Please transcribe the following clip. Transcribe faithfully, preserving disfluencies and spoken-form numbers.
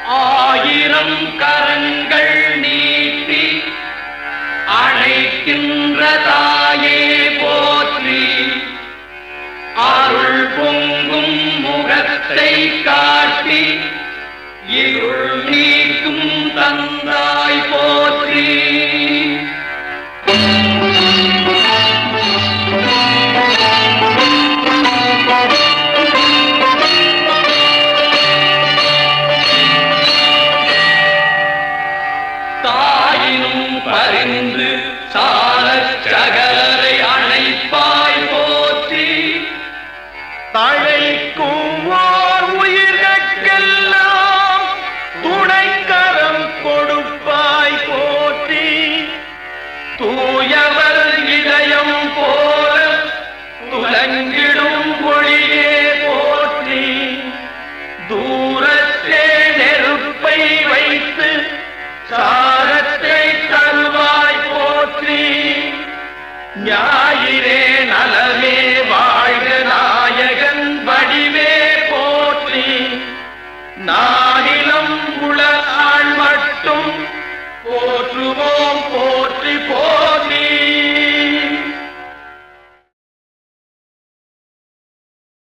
ஆயிரம் கரங்கள் நீட்டி அழைக்கின்ற தாயே போற்றி, அருள் பொங்கும் முகத்தை காட்டி இருள் நீக்கும் தந்தாய் போற்றி. தாயினும் பரிந்து சாரச் சகலரை அணைப்பாய் போற்றி, தழைக்கும் ஓர் உயிர்கட்கெல்லாம் துணைக்கரம் கொடுப்பாய் போற்றி, தூயவர் இதயம் போல துலங்கிடும் ஒளியே போற்றி, தூரத்தே நெருப்பை வைத்து சாரத்தை தருவாய் போற்றி, ஞாயிறே